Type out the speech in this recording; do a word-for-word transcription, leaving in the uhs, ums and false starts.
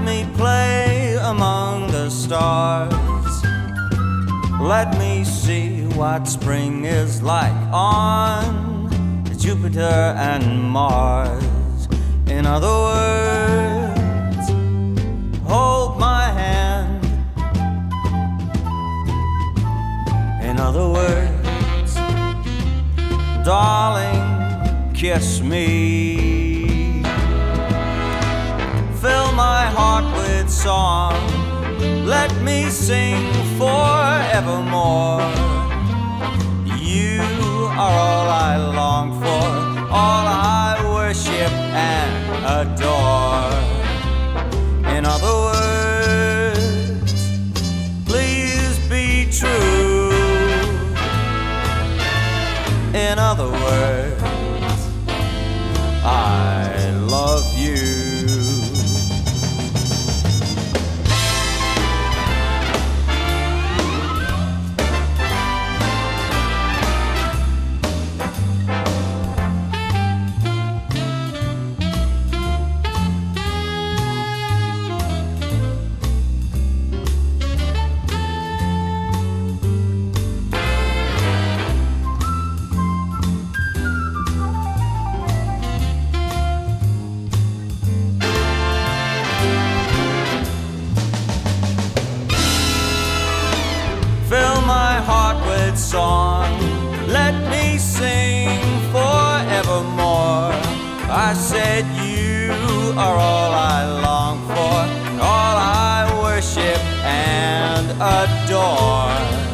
me play among the stars. Let me see what spring is like on Jupiter and Mars. In other words, hold my hand. In other words, darling, kiss me. Fill my heart with song. Let me sing forevermore. You are all I long for, all I worship and adore. In other words, please be true. In other words, I love you. Fill my heart with song. Let me sing forevermore. I said you are all I long for, all I worship and adore.